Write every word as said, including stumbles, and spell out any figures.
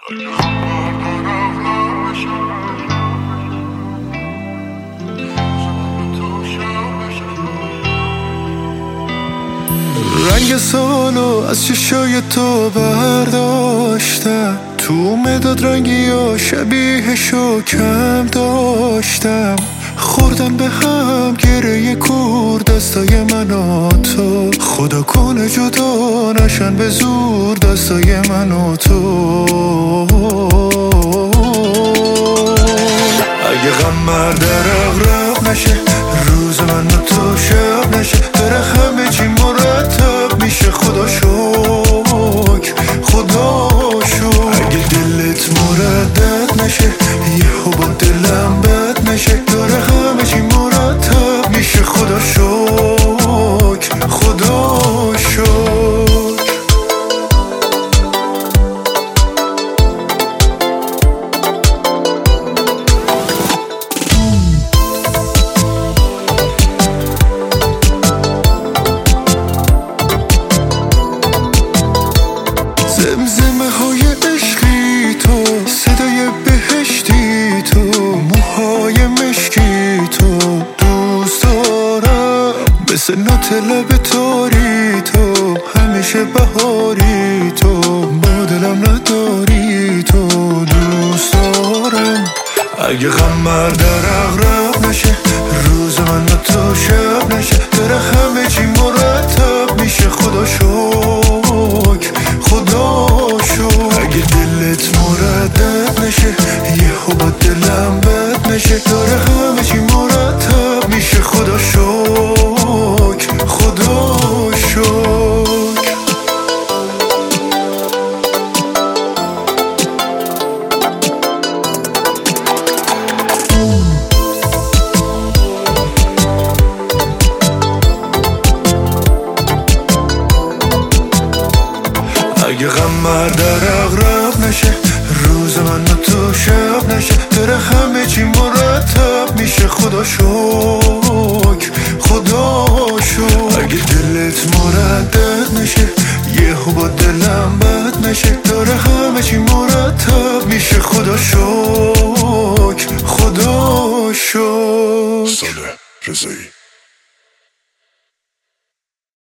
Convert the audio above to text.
رنگ سالو از چشای تو برداشتم، تو مداد رنگی و شبیهشو کم داشتم. خوردم به هم گره کور دستای من و تو، خدا کنه جدا نشن به زور دستای من و تو. اگه غم مرد رغرغ نشه، روز من و تو شب نشه، بره همه چی مرتب میشه. خدا شکر خدا شکر. اگه دلت مردد نشه، یهو با دلم بد نشه، داره همه چی مرتب میشه. خدا شکر خدا شکر. زمزمه های عشقی تو، صدای بهشتی تو، موهای مشکی تو دوست دارم. مثل نوت لب تاری تو، همیشه بهاری تو، با دلم نداری تو دوست دارم. اگه غم مرد رغرغ نشه، روز من و تو شب نشه، داره همه چی مرتب میشه. خدا شکر خدا شکر. اگه دلت مردد نشه، یهو با دلم بد نشه، داره همه چی مرتب میشه. خدا شکر خدا شکر. اگه غم مرد رغرغ نشه، روز من و تو شب نشه، داره همه چی مرتب میشه. خدا شکر خدا شکر. اگه دلت مردد نشه، یهو با دلم بد نشه، داره همه چی مرتب